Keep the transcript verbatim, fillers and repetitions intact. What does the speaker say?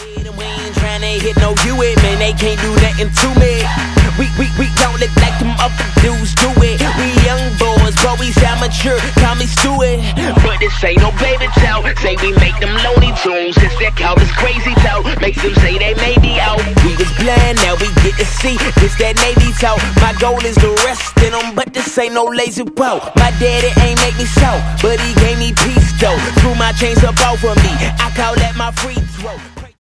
We ain't tryna hit no you it, man, they can't do nothing to me. We, we, we don't look like them other dudes do it. We young boys, but we sound mature, call me Stewart. But this ain't no baby talk, say we make them Looney Tunes. Since that cow is crazy talk, makes them say they may be out. We was blind, now we get to see, this that Navy talk. My goal is to rest in them, but this ain't no lazy walk. My daddy ain't make me soft, but he gave me peace though. Threw my chains up off of me, I call that my free throw.